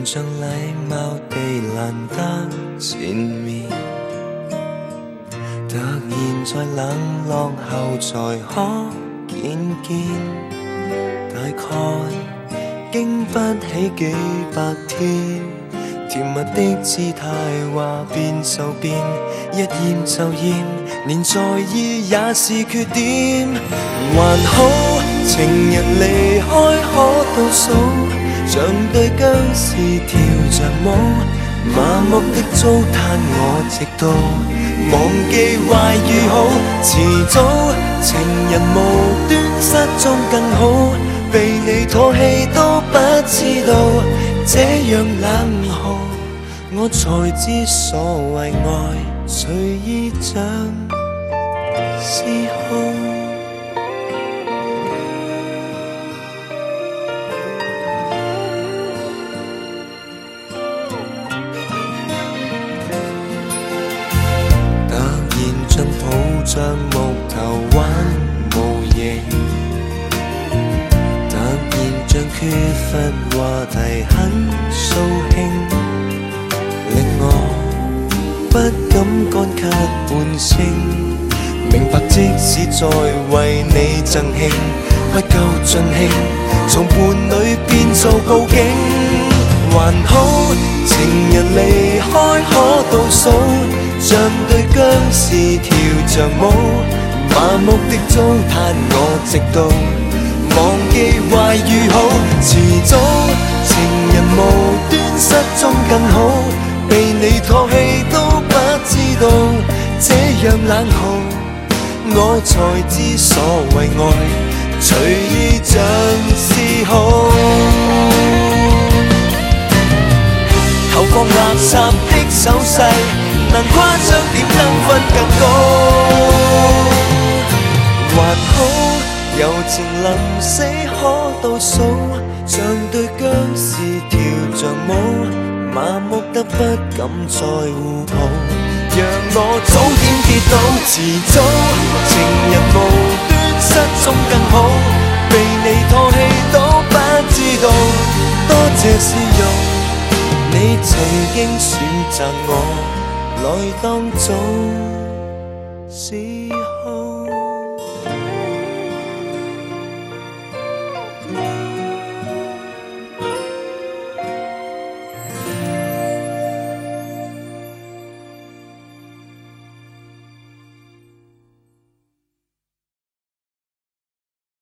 像禮貌地懶得見面，突然在冷落後才可見見，大概經不起幾百天，甜蜜的姿態話變就變，一厭就厭，連在意也是缺點。還好情人離開可倒數，像對僵屍跳着舞，麻木的糟蹋我，直到忘記壞與好。遲早情人無端失蹤更好，被你唾棄都不知道，這樣冷酷，我才知所謂愛隨意像嗜好。像抱着木頭玩模型，突然像缺乏話題很掃興，令我不敢乾咳半聲。明白即使再為你贈慶，不夠盡興，從伴侶變做報警。還好情人離開可倒數，像對僵屍跳着舞，麻木的糟蹋我，直到忘記壞與好。遲早情人無端失蹤更好，被你唾棄都不知道，這樣冷酷，我才知所謂愛隨意像嗜好。投放垃圾的手勢能誇張點得分更高，還好柔情臨死可倒數，像對僵屍跳着舞，麻木得不敢再互抱，讓我早點跌倒。遲早情人無端失蹤更好，被你唾棄都不知道，多謝試用你曾經選擇我來當做試